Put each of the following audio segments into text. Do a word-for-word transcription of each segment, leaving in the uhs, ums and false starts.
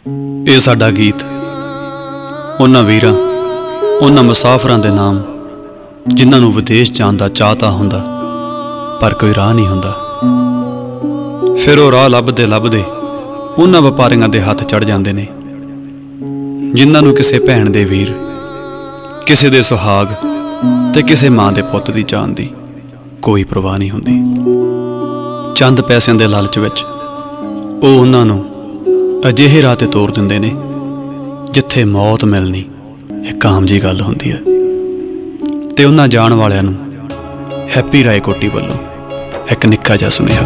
ਇਹ ਸਾਡਾ ਗੀਤ ਉਹਨਾਂ ਵੀਰਾਂ ਉਹਨਾਂ ਮੁਸਾਫਰਾਂ ਦੇ ਨਾਮ ਜਿਨ੍ਹਾਂ ਨੂੰ ਵਿਦੇਸ਼ ਜਾਣ ਦਾ ਚਾਅ ਤਾਂ ਹੁੰਦਾ ਪਰ ਕੋਈ ਰਾਹ ਨਹੀਂ ਹੁੰਦਾ। ਫਿਰ ਉਹ ਰਾਹ ਲੱਭਦੇ ਲੱਭਦੇ ਉਹਨਾਂ ਵਪਾਰੀਆਂ ਦੇ ਹੱਥ ਚੜ ਜਾਂਦੇ ਨੇ ਜਿਨ੍ਹਾਂ ਨੂੰ ਕਿਸੇ ਭੈਣ ਦੇ ਵੀਰ, ਕਿਸੇ ਦੇ ਸੁਹਾਗ ਤੇ ਕਿਸੇ ਮਾਂ ਦੇ ਪੁੱਤ ਦੀ ਜਾਨ ਦੀ ਕੋਈ ਪਰਵਾਹ ਨਹੀਂ ਹੁੰਦੀ। ਚੰਦ ਪੈਸਿਆਂ ਦੇ ਲਾਲਚ ਵਿੱਚ ਉਹ ਉਹਨਾਂ ਨੂੰ ਅਜਿਹੇ ਰਾਹ ਤੇ ਤੋਰ ਦਿੰਦੇ ਨੇ ਜਿੱਥੇ ਮੌਤ ਮਿਲਣੀ ਇੱਕ ਆਮ ਜੀ ਗੱਲ ਹੁੰਦੀ ਹੈ। ਤੇ ਉਹਨਾਂ ਜਾਣ ਵਾਲਿਆਂ ਨੂੰ ਹੈਪੀ ਰਾਏ ਕੋਟੀ ਵੱਲੋਂ ਇੱਕ ਨਿੱਕਾ ਜਿਹਾ ਸੁਨੇਹਾ।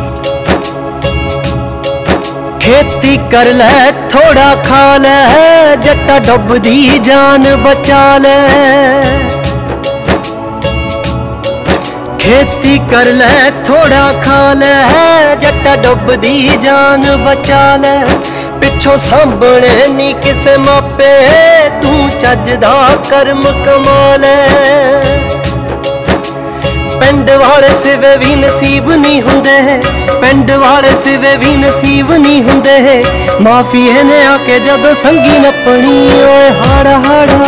खेती कर ले थोड़ा खा ले जट्टा डुबदी जान बचा ले। खेती कर ले थोड़ा खा ले जट्टा डुबदी जान बचा ले। पिछों सामने नी किसे मापे तू चजदा कर्म कमा ले। पिंड वाले सिवे भी नसीब नहीं हुंदे, पिंड वाले सिवे भी नसीब नहीं हुंदे। माफिए ने आके जदों संगी नपनी ओए हाड़ा हाड़ा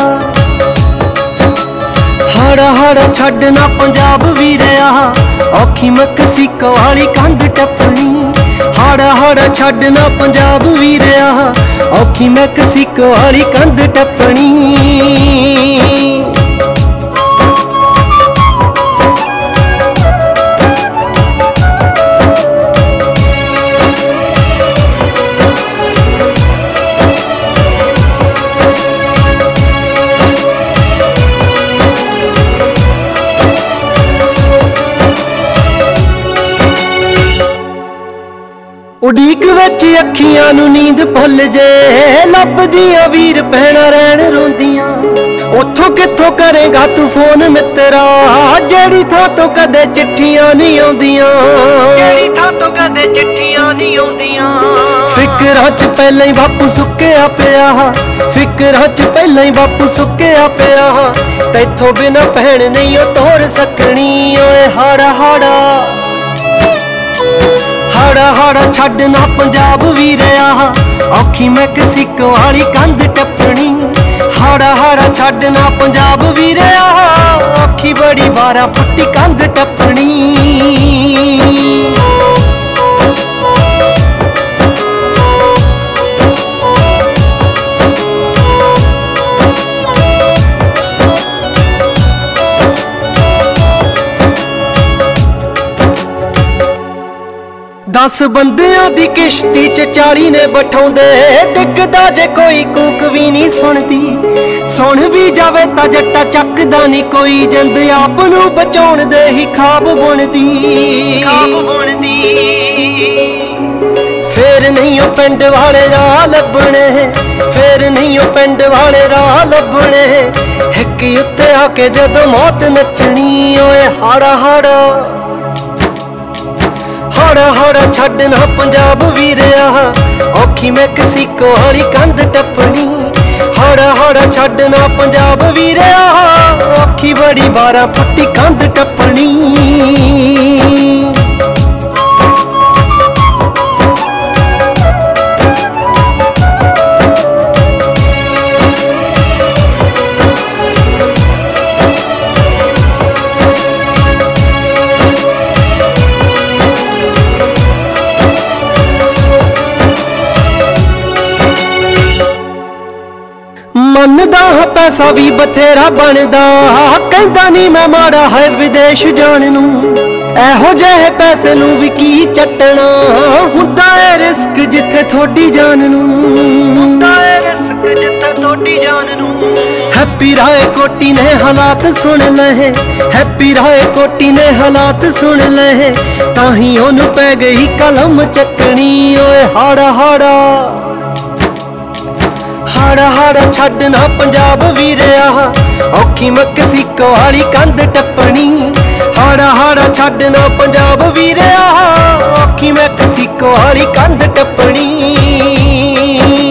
हाड़ा हाड़ा छड्डना पंजाब भी रहा औखी मैक्सीको वाली कंध टपनी। हाड़ा हाड़ा छड्डना पंजाब भी रहा औखी मैक्सीको वाली कंध टपनी। उड़ीक विच अखियां नू नींद भुल जे लभदियां वीर भैणां रहण रोंदियां। उथों किथों करेगा तू फोन मित्रा जेड़ी थां तो कदे चिट्ठियां नहीं आउंदियां, जेड़ी थां तो कदे चिट्ठियां नहीं आउंदियां। फिकरां च पहले ही बापू सुक्किया पिया, फिकरां च पहले ही बापू सुक्किया पिया। तैथों बिना भैण नहीं ओ तोर सकनी ओए हाड़ा हाड़ा हाड़ा हाड़ा छड्डना पंजाब भी रहा औखी मैक्सीको वाली कंध टपनी। हाड़ा हाड़ा छड्डना पंजाब भी रहा औखी बड़ी बारह फुट्टी कंध टपनी। दस बंदियां दी किश्ती च चाली ने बठाउंदे डिगदा जे कोई कूक भी नहीं सुनदी। सुन भी जावे तां जट्टा चकदा नहीं कोई जिंद आप नूं बचाउण दे ही खाब बुनदी खाब बुनदी। फिर नहीं ओ पिंड वाले राह लभणे, फिर नहीं ओ पिंड वाले राह लभणे। हिक उत्ते आके जदों मौत नचनी ओए हाड़ा हाड़ा हाड़ा हाड़ा छड्डना पंजाब भी रहा औखी मैक्सीको वाली कंध टपनी। हाड़ा हाड़ा छड्डना पंजाब भी रहा औखी बड़ी बारह फुट्टी कंध टपनी। मनदा पैसा भी बथेरा बनदा कहंदा नहीं मैं माड़ा है विदेश जाण नूं। एहो जेहे पैसे नूं भी की चट्टना हुंदा है रिस्क जिथे थोड़ी जान नूं, हुंदा है रिस्क जिथे थोड़ी जान नूं। हैप्पी राय कोटी ने हालात सुन ले, हैप्पी राय कोटी ने हालात सुन ले ताही ओनू पै गई कलम चकनी ओए हाड़ा हाड़ा हाड़ा हाड़ा छड्डना पंजाब भी रहा औखी मैक्सीको वाली कंध टपनी। हाड़ा हाड़ा छड्डना पंजाब भी रहा औखी मैक्सीको वाली कंध टपनी।